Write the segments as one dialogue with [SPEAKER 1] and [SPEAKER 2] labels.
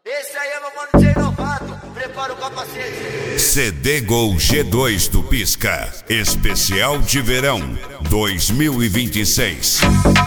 [SPEAKER 1] Esse aí é meu mano Jay Novato, prepara o capacete.
[SPEAKER 2] CD Gol G2 do Pisca, especial de verão 2026.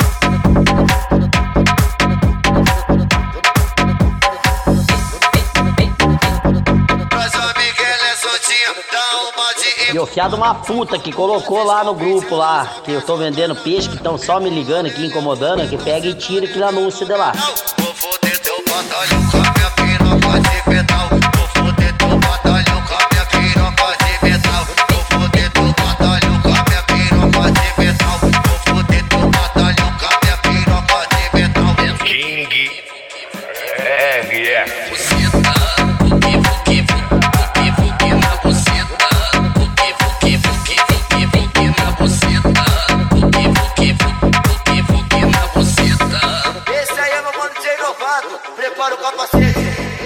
[SPEAKER 3] E o fiado uma puta que colocou lá no grupo lá, que eu tô vendendo peixe, que estão só me ligando aqui, incomodando, que pega e tira aquele anúncio de lá.
[SPEAKER 1] Vou foder teu batalhão com a minha piroca de metal. Vou foder teu batalhão com a minha piroca de metal. Vou foder teu batalhão com a minha piroca de metal. Vou foder teu batalhão com a minha piroca de metal.
[SPEAKER 2] King RF.
[SPEAKER 1] Prepara o capacete.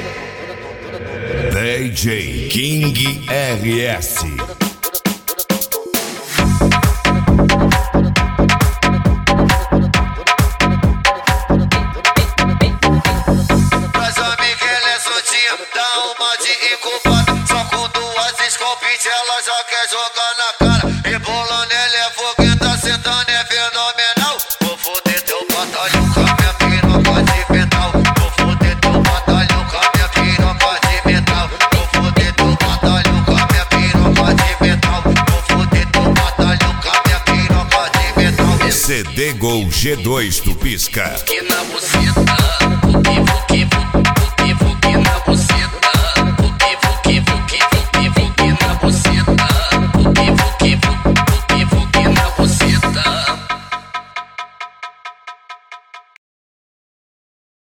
[SPEAKER 2] DJ King RS.
[SPEAKER 1] Mas a Miguel é soltinha, dá uma de incubada. Só com duas escopinhas ela já quer jogar na cara. Rebolando ela é fogueta, sentando é fenomenal. Vou foder teu batalhão com a minha piroca de metal. Vou foder teu batalhão com a minha piroca de metal. Vou foder teu batalhão com a minha piroca de metal. Vou foder teu batalhão com a minha piroca de metal.
[SPEAKER 2] CD Gol G2 do Pisca.
[SPEAKER 1] Que na buceta.